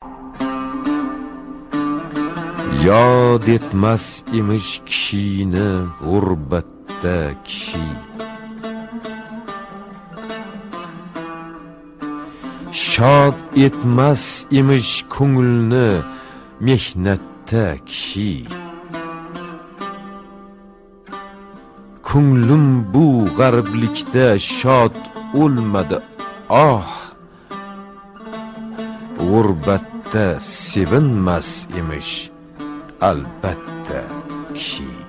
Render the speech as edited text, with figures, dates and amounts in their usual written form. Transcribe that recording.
yod etmas emish kishini g'urbatda kishi. Shod etmas emish ko'ngilni mehnatda kishi. Ko'nglim bu g'arblikda shod o'lmadi, g'urbatda sevinmas emish albatta kishi.